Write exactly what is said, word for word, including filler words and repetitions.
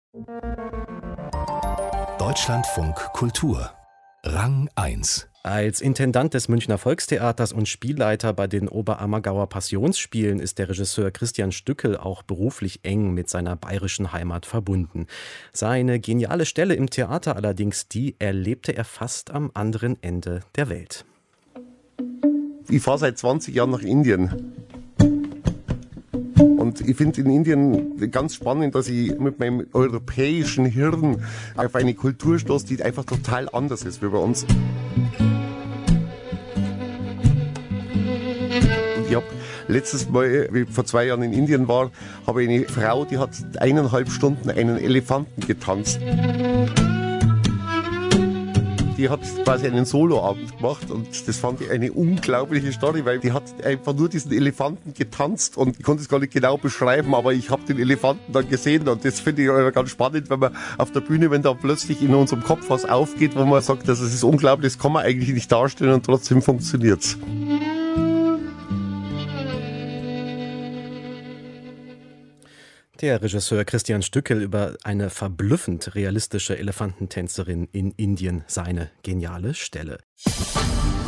Deutschlandfunk Kultur Rang eins. Als Intendant des Münchner Volkstheaters und Spielleiter bei den Oberammergauer Passionsspielen ist der Regisseur Christian Stückel auch beruflich eng mit seiner bayerischen Heimat verbunden. Seine geniale Stelle im Theater allerdings, die erlebte er fast am anderen Ende der Welt. Ich fahre seit zwanzig Jahren nach Indien. Und ich finde in Indien ganz spannend, dass ich mit meinem europäischen Hirn auf eine Kultur stoße, die einfach total anders ist wie bei uns. Und ich habe letztes Mal, wie ich vor zwei Jahren in Indien war, habe ich eine Frau, die hat eineinhalb Stunden einen Elefanten getanzt. Die hat quasi einen Soloabend gemacht und das fand ich eine unglaubliche Story, weil die hat einfach nur diesen Elefanten getanzt und ich konnte es gar nicht genau beschreiben, aber ich habe den Elefanten dann gesehen und das finde ich ganz spannend, wenn man auf der Bühne, wenn da plötzlich in unserem Kopf was aufgeht, wo man sagt, das ist unglaublich, das kann man eigentlich nicht darstellen und trotzdem funktioniert's. Der Regisseur Christian Stückel über eine verblüffend realistische Elefantentänzerin in Indien, seine geniale Stelle.